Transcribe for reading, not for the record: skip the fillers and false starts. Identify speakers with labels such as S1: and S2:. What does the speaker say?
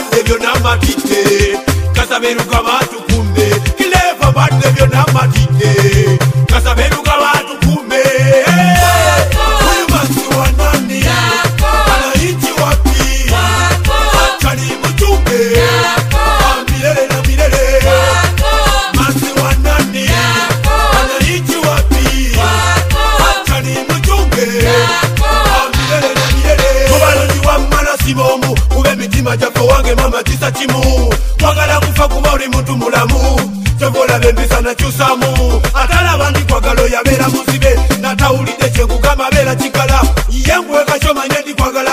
S1: badde byonna matidde kasaberuka batukume Clever badde byonna matidde kasaberuka batukume huyu manzi wa nani anaishi wapi achani mchunge milele na milele manzi wa nani anaishi wapi achani mchunge milele na milele kubalonji wa mana simomu kube mitima jako wange mama kisa chimu mwagala kufa kuba uli muntu mulamu chovola bembisa na chusamu atala bandi kwa galo ya bela muzibe na taulide chengu kama bela chikala yengu weka choma nyendi kwa gala